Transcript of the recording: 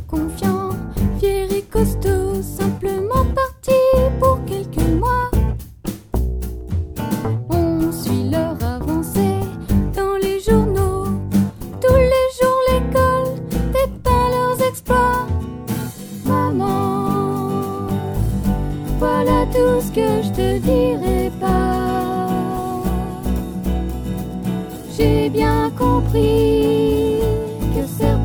confiants, fiers et costauds, simplement partis pour quelques mois. On suit leur avancée dans les journaux, tous les jours l'école dépeint leurs exploits. Maman, voilà tout ce que je te dirai pas. J'ai bien compris que c'est